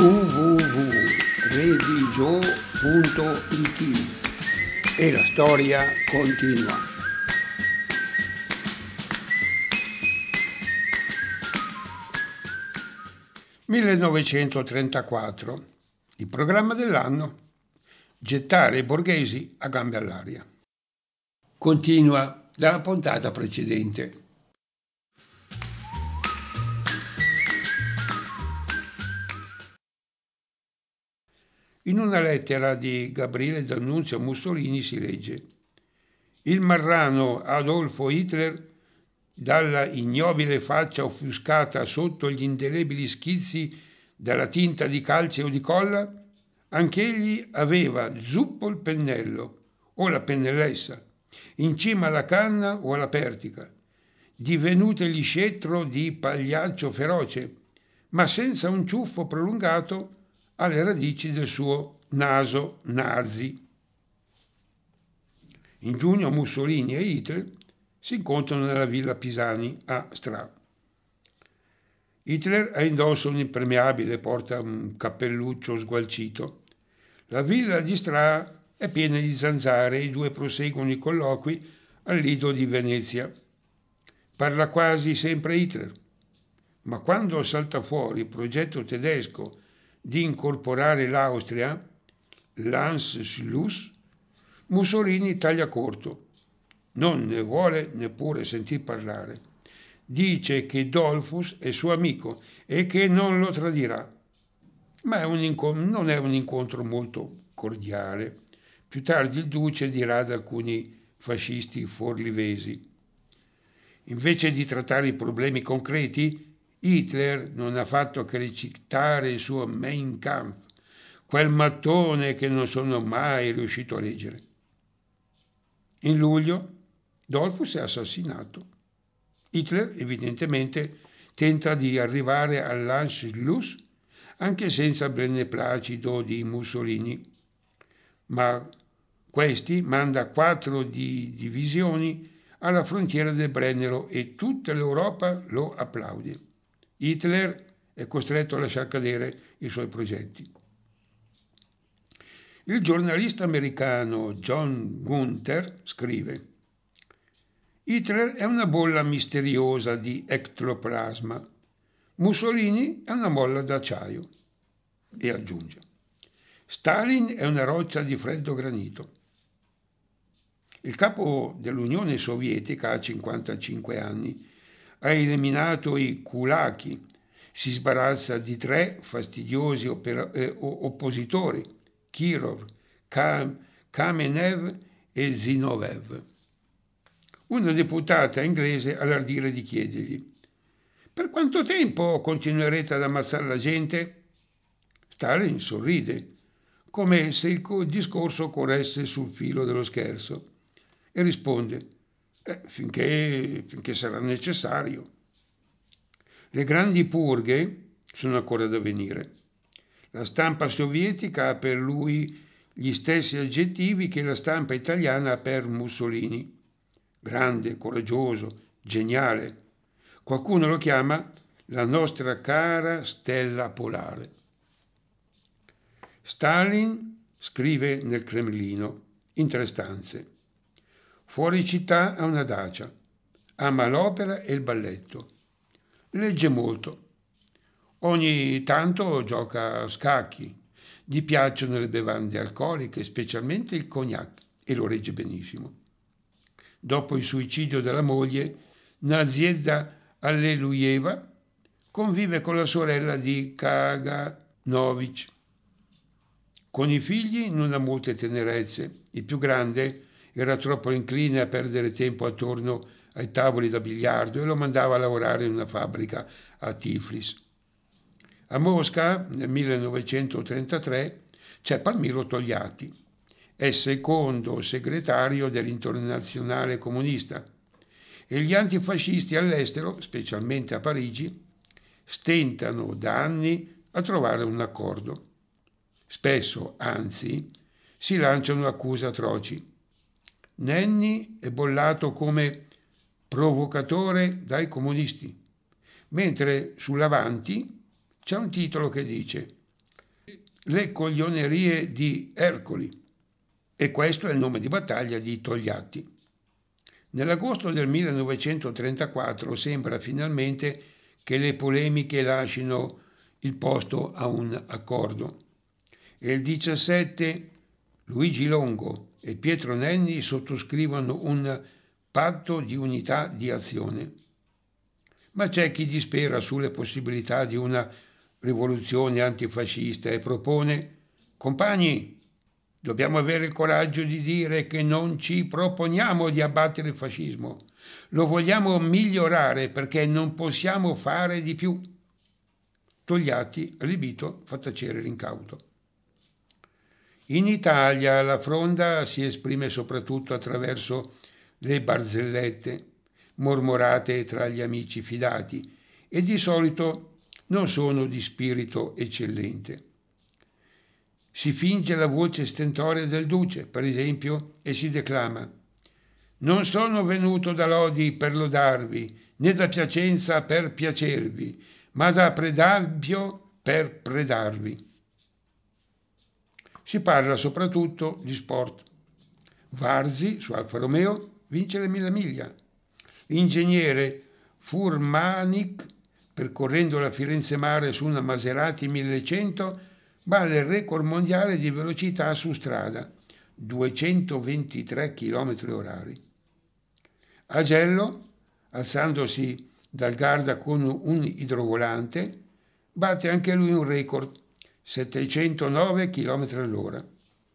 www.redigio.it e la storia continua. «1934. Il programma dell'anno: gettare i borghesi a gambe all'aria». Continua dalla puntata precedente. In una lettera di Gabriele D'Annunzio a Mussolini si legge: «Il marrano Adolfo Hitler, dalla ignobile faccia offuscata sotto gli indelebili schizzi della tinta di calce o di colla, anch'egli aveva zuppo il pennello o la pennellessa, in cima alla canna o alla pertica, divenutegli scettro di pagliaccio feroce, ma senza un ciuffo prolungato alle radici del suo naso nazi». In giugno Mussolini e Hitler si incontrano nella villa Pisani a Stra. Hitler ha indosso un impermeabile e porta un cappelluccio sgualcito. La villa di Stra è piena di zanzare e i due proseguono i colloqui al Lido di Venezia. Parla quasi sempre Hitler, ma quando salta fuori il progetto tedesco di incorporare l'Austria, l'Anschluss, Mussolini taglia corto. Non ne vuole neppure sentir parlare. Dice che Dollfuss è suo amico e che non lo tradirà. Ma non è un incontro molto cordiale. Più tardi il duce dirà ad alcuni fascisti forlivesi: invece di trattare i problemi concreti, Hitler non ha fatto che recitare il suo Mein Kampf, quel mattone che non sono mai riuscito a leggere. In luglio Dollfuss è assassinato. Hitler evidentemente tenta di arrivare all'Anschluss anche senza il beneplacito di Mussolini, ma questi manda 4 divisioni alla frontiera del Brennero e tutta l'Europa lo applaude. Hitler è costretto a lasciar cadere i suoi progetti. Il giornalista americano John Gunther scrive: Hitler è una bolla misteriosa di ectoplasma. Mussolini è una molla d'acciaio. E aggiunge: Stalin è una roccia di freddo granito. Il capo dell'Unione Sovietica ha 55 anni, ha eliminato i kulaki, si sbarazza di 3 fastidiosi oppositori, Kirov, Kamenev e Zinoviev. Una deputata inglese ha l'ardire di chiedergli: per quanto tempo continuerete ad ammazzare la gente? Stalin sorride, come se il discorso corresse sul filo dello scherzo, e risponde: finché sarà necessario. Le grandi purghe sono ancora da venire. La stampa sovietica ha per lui gli stessi aggettivi che la stampa italiana ha per Mussolini: grande, coraggioso, geniale. Qualcuno lo chiama la nostra cara stella polare. Stalin scrive nel Cremlino, in 3 stanze. Fuori città ha una dacia, ama l'opera e il balletto. Legge molto. Ogni tanto gioca a scacchi. Gli piacciono le bevande alcoliche, specialmente il cognac, e lo regge benissimo. Dopo il suicidio della moglie, Nazieda Allelujeva convive con la sorella di Kaganovich. Con i figli non ha molte tenerezze. Il più grande era troppo incline a perdere tempo attorno ai tavoli da biliardo e lo mandava a lavorare in una fabbrica a Tiflis. A Mosca, nel 1933, c'è Palmiro Togliatti. È secondo segretario dell'Internazionale Comunista e gli antifascisti all'estero, specialmente a Parigi, stentano da anni a trovare un accordo. Spesso, anzi, si lanciano accuse atroci. Nenni è bollato come provocatore dai comunisti, mentre sull'Avanti c'è un titolo che dice: le coglionerie di Ercoli, e questo è il nome di battaglia di Togliatti. Nell'agosto del 1934 sembra finalmente che le polemiche lasciano il posto a un accordo e il 17 Luigi Longo e Pietro Nenni sottoscrivono un patto di unità di azione. Ma c'è chi dispera sulle possibilità di una rivoluzione antifascista e propone: compagni, dobbiamo avere il coraggio di dire che non ci proponiamo di abbattere il fascismo, lo vogliamo migliorare perché non possiamo fare di più. Togliatti, allibito, fa tacere l'incauto. In Italia la fronda si esprime soprattutto attraverso le barzellette, mormorate tra gli amici fidati, e di solito non sono di spirito eccellente. Si finge la voce stentorea del duce, per esempio, e si declama: «Non sono venuto da Lodi per lodarvi, né da Piacenza per piacervi, ma da Predabbio per predarvi». Si parla soprattutto di sport. Varzi, su Alfa Romeo, vince le 1000 miglia. L'ingegnere Furmanik, percorrendo la Firenze Mare su una Maserati 1100, batte il record mondiale di velocità su strada, 223 km/h. Agello, alzandosi dal Garda con un idrovolante, batte anche lui un record, 709 km/h.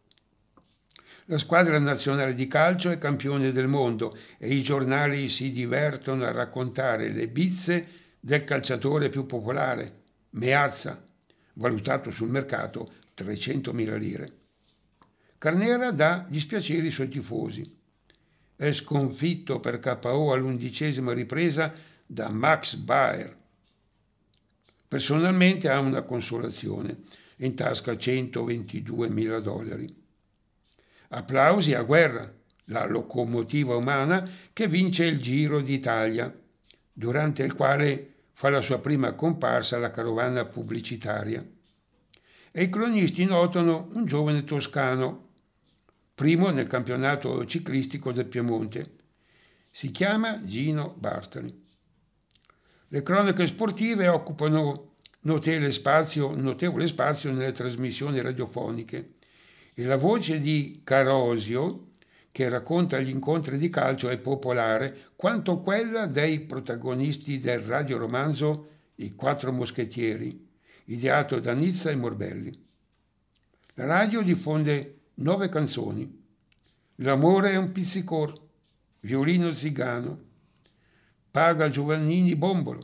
La squadra nazionale di calcio è campione del mondo e i giornali si divertono a raccontare le bizze del calciatore più popolare, Meazza, valutato sul mercato 300.000 lire. Carnera dà dispiaceri ai suoi tifosi. È sconfitto per KO all'11ª ripresa da Max Baer. Personalmente ha una consolazione, in tasca 122.000 dollari. Applausi a Guerra, la locomotiva umana che vince il Giro d'Italia, durante il quale fa la sua prima comparsa la carovana pubblicitaria. E i cronisti notano un giovane toscano, primo nel campionato ciclistico del Piemonte. Si chiama Gino Bartoli. Le cronache sportive occupano notevole spazio nelle trasmissioni radiofoniche e la voce di Carosio, che racconta gli incontri di calcio, è popolare quanto quella dei protagonisti del radioromanzo I Quattro Moschettieri, ideato da Nizza e Morbelli. La radio diffonde 9 canzoni. L'amore è un pizzicor, Violino zigano, Paga Giovannini Bombolo.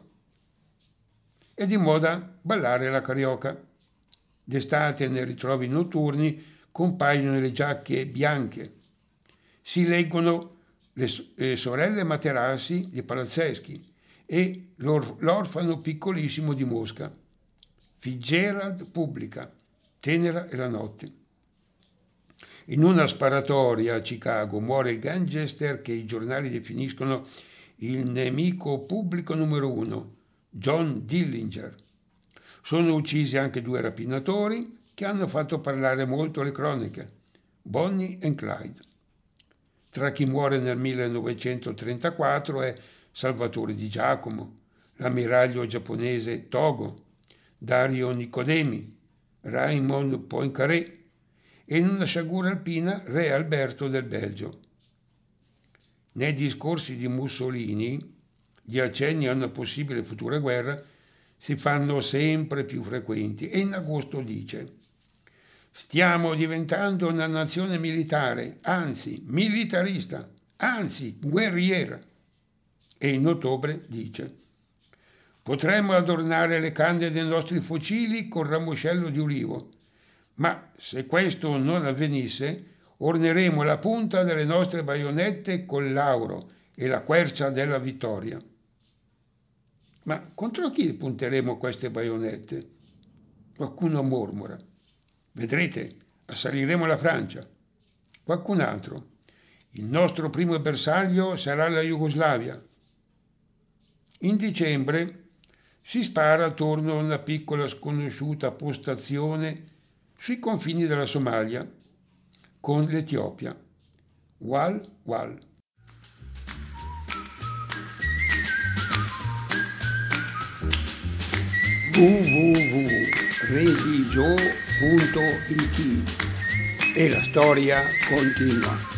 È di moda ballare la carioca. D'estate nei ritrovi notturni compaiono le giacche bianche. Si leggono le sorelle Materassi di Palazzeschi e l'orfano piccolissimo di Mosca. Fitzgerald pubblica Tenera e la notte. In una sparatoria a Chicago muore il gangster che i giornali definiscono il nemico pubblico numero 1, John Dillinger. Sono uccisi anche 2 rapinatori che hanno fatto parlare molto le cronache, Bonnie e Clyde. Tra chi muore nel 1934 è Salvatore Di Giacomo, l'ammiraglio giapponese Togo, Dario Nicodemi, Raymond Poincaré e in una sciagura alpina Re Alberto del Belgio. Nei discorsi di Mussolini, gli accenni a una possibile futura guerra si fanno sempre più frequenti e in agosto dice: «Stiamo diventando una nazione militare, anzi militarista, anzi guerriera». E in ottobre dice: «Potremmo adornare le canne dei nostri fucili con ramoscello di ulivo, ma se questo non avvenisse, orneremo la punta delle nostre baionette col lauro e la quercia della vittoria». Ma contro chi punteremo queste baionette? Qualcuno mormora: «Vedrete, assaliremo la Francia». Qualcun altro: «Il nostro primo bersaglio sarà la Jugoslavia». In dicembre si spara attorno a una piccola sconosciuta postazione sui confini della Somalia con l'Etiopia. Wal Wal. www.religio.it e la storia continua.